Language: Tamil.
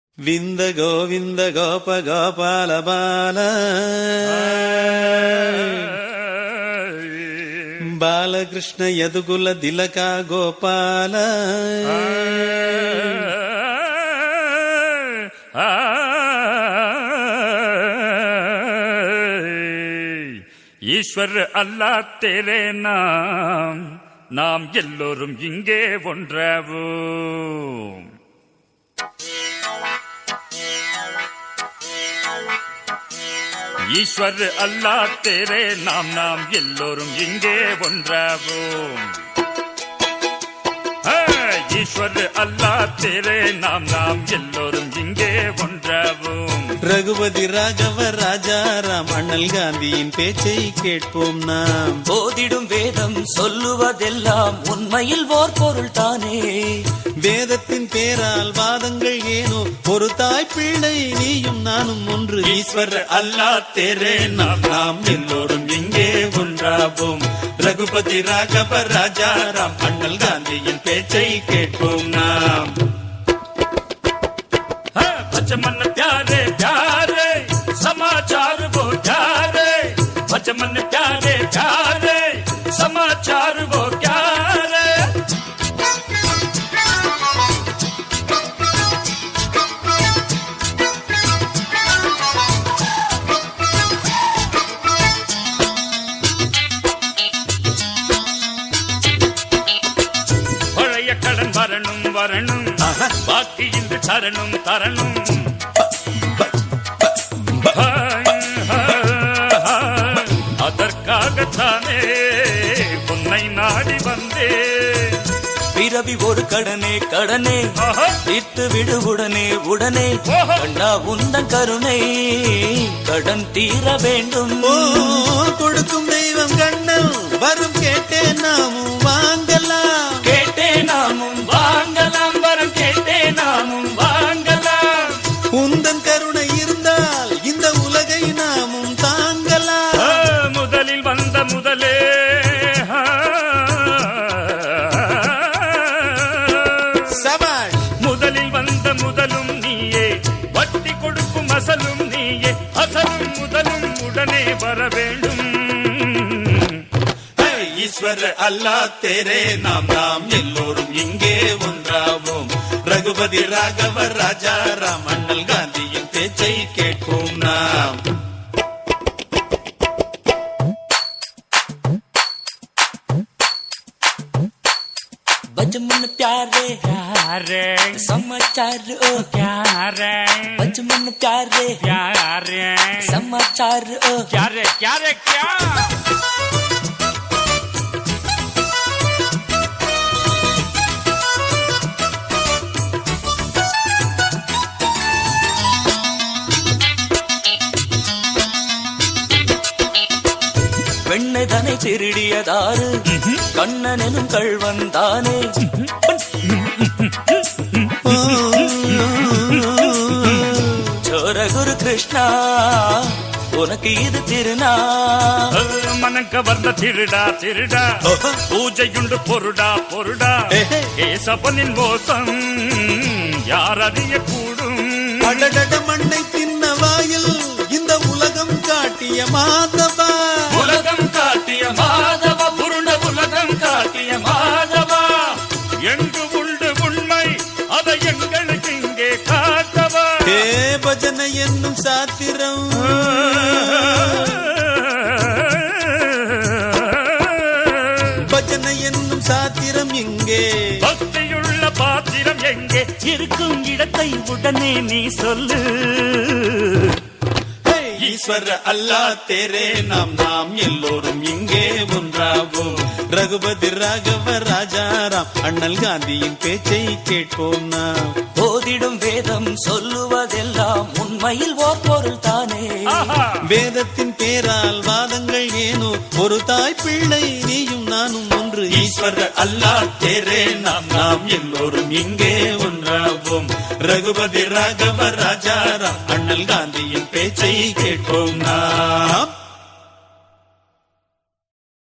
விந்த கோவிந்த கோப கோபால பால பாலகிருஷ்ண யதுகுல திலகா கோபால ஈஸ்வர் அல்லாஹ் தேரே நாம் எல்லோரும் இங்கே ஒன்றாவோம். ஈஸ்வர் அல்லாஹ் தேரே நாம் எல்லோரும் இங்கே ஒன்றாவோம். ஈஸ்வர் அல்லாஹ் தேரே நாம் எல்லோரும் இங்கே ஒன்றாவோம். ரகுபதி ராகவ ராஜாராம் அண்ணல் காந்தியின் பேச்சை கேட்போம். நாம் போதிடும் வேதம் சொல்லுவதெல்லாம் உண்மையில் ஓர் பொருள் தானே. வேதத்தின் பேரால் வாதங்கள் ஏனோ, ஒரு தாய் பிள்ளை நீயும் நானும் ஒன்று. ஈஸ்வர் அல்லாஹ் தேரே நாம் எல்லோரும் இங்கே ஒன்றாவோம். ரகுபதி ராகவ ராஜாராம் அண்ணல் காந்தியின் பேச்சை கேட்போம். நாம் बचमन प्यारे प्यारे समाचार वो प्यारे. बचमन प्यारे प्यारे समाचार वो प्यारे. பழைய கடன் வரணும் வரணும், பாக்கி இன்று தரணும் தரணும். அதற்காகத்தானே உன்னை நாடி வந்தே. பிறவி ஒரு கடனே கடனே தீர்த்து விடு உடனே உடனே. கண்டா உந்தன் கருணை கடன் தீர வேண்டும். கொடுக்கும் தெய்வம் கண்ணன் வரும் கேட்டே நாமும் வாங்கலாம். கேட்டே நாமும் வாங்கலாம், வரம் கேட்டே நாமும் வாங்கலாம். உந்தன் கருணை இருந்தால் இந்த உலகை நாமும் தாங்கலாம். முதலில் வந்த முதலே சபாஷ். முதலில் வந்த முதலும் நீயே, வட்டி கொடுக்கும் அசலும் நீயே. அசலும் முதலும் உடனே வர வேண்டும். ஈஸ்வர் அல்லாஹ் தேரே நாம் எல்லோரும் இங்கே ஒன்றாவோம். ரகுபதி ராகவ ராஜாராம் அண்ணல் காந்தியின் பேச்சை கேட்போம். நாம் बचमन प्यारे प्यारे समाचार ओ प्यारे. बचमन प्यारे प्यारे समाचार ओ प्यारे प्यारे क्या. பெண்ணதனை திருடியதாறு கண்ணன் எனும் கள்வன் தானே. சோரகுரு கிருஷ்ணா உனக்கு இது திருநா. மனங்க வந்த திருடா திருடா, பூஜையுண்டு பொருடா பொருடா. கேசவனின் மோசம் யார் அறிய கூடும். அடடட மண்ணை தின்ன வாயில் இந்த உலகம் காட்டிய மாதவா. உலகம் காட்டிய மாதவா, புருண உலகம் காட்டிய மாதவா. எங்கு உண்டு உண்மை அதை எங்களுக்கு இங்கே காட்டவா. ஏ பஜனை என்னும் சாத்திரம், பஜனை என்னும் சாத்திரம் இங்கே. பக்தியுள்ள பாத்திரம் எங்கே இருக்கும் இடத்தை உடனே நீ சொல்லு. ஈஸ்வர் அல்லாஹ் தேரே நாம் எல்லோரும் இங்கே ஒன்றாவோம். ரகுபதி ராகவ ராஜாராம் அண்ணல் காந்தியின் பேச்சை கேட்போம். நாம் போதிடும் வேதம் சொல்லுவதெல்லாம் உண்மையில் ஓர் பொருள் தானே. வேதத்தின் பேரால் வாதங்கள் ஏனோ, ஒரு தாய் பிள்ளை நீயும் நானும் ஒன்று. ஈஸ்வர் அல்லாஹ் தேரே நாம் எல்லோரும் இங்கே ஒன்றாவோம். ரகுபதி ராகவ ராஜாராம் அண்ணல் காந்தியின் பேச்சை கேட்போம். நாம்